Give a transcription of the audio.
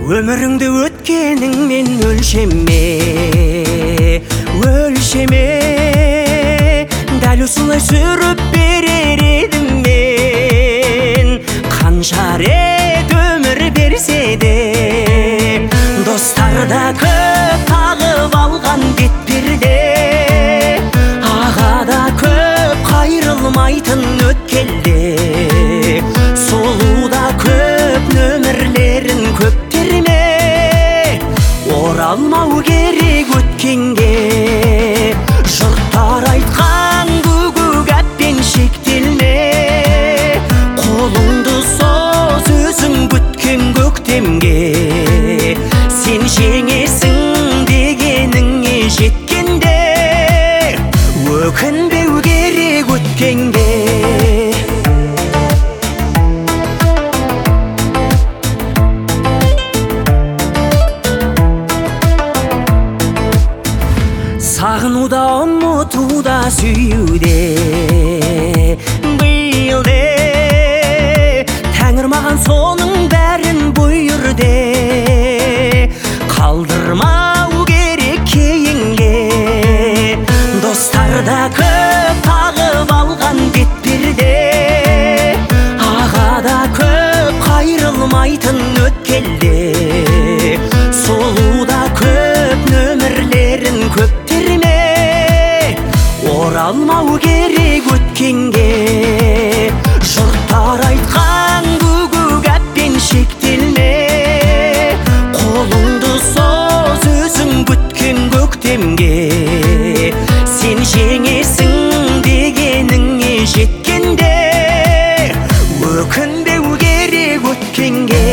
Өміріңді өткеніңмен өлшеме, өлшеме. Дәл осылай сүріп берер едім мен. Қанша рет өмір берсе де, достар да көп тағып алған бетперде. Аға да көп қайрылмайтын өткелде, солу да көп нөмірлерін көптерме. Оралмау керек өткенге, жұрттар айтқан гүгүк әппен шектелме. Қолыңды соз өзің күткен көктемге, сен жеңесің дегеніңе жеткенде, өкінбеу керек өткенге. Сағынуда, ұмытуда, сүюде биылде, Тәңір маған соның бәрін бұйырды. Қалдырмау керек кейінге, достар да көп тағып алған бетперде. Аға да көп қайрылмайтын өткелде, солу да көп нөмірлерін көптерме. Оралмау керек өткенге, жұрттар айтқан гүгүк әппен шектелме. Қолыңды соз өзің күткен көктемге, сен жеңесің дегеніңе жеткенде, өкінбеу керек өткенге.